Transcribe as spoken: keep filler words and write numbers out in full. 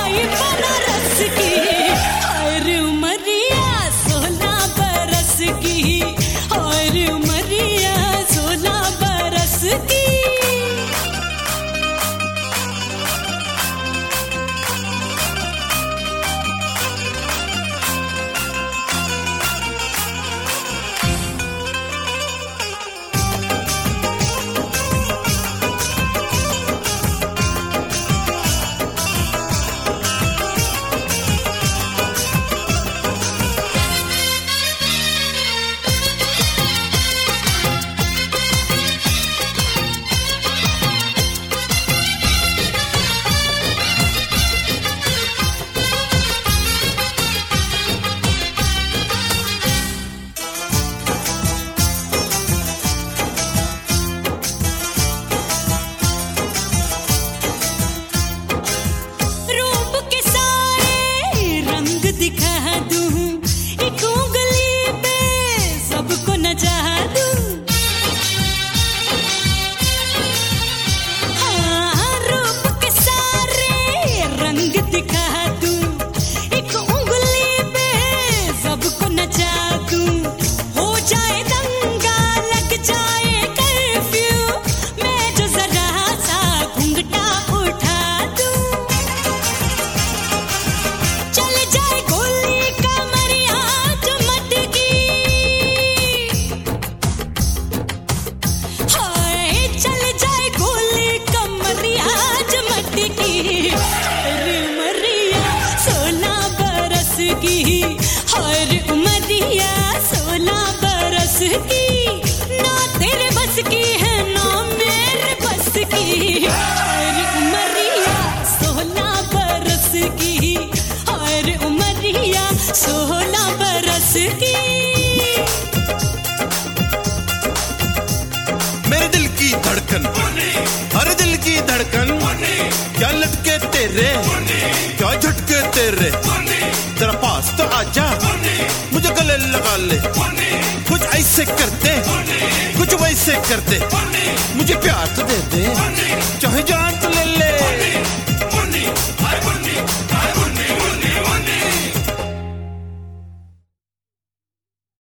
आई बनारस की। और उमरिया सोलह बरस की, और उमरिया सोलह बरस की। दिखा दूं एक उंगली पे सबको नचा दूं। हाँ, रूप के सारे रंग दिखा दूं, एक उंगली पे सबको नचा दूं। हो जाए दंगा, लग जाए कर्फ्यू, मैं जो जरा सा घूंघटा उठा दूं। चल जाए गोली कमरिया जो मटकी, हाय चल जाए गोली कमरिया जो मटकी। अरे उमरिया सोलह बरस की, और उमरिया सोलह बरस की। ना तेरे बस की है ना मेरे बस की, और उमरिया सोलह बरस की, और उमरिया सोलह बरस की। मेरे दिल की धड़कन, हर दिल की धड़कन, क्या लटके तेरे, क्या झटके तेरे। जरा पास तो आजा, मुझे गले लगा ले, कुछ ऐसे करते, कुछ वैसे करते। मुझे प्यार तो दे दे, चाहे जान तो ले ले।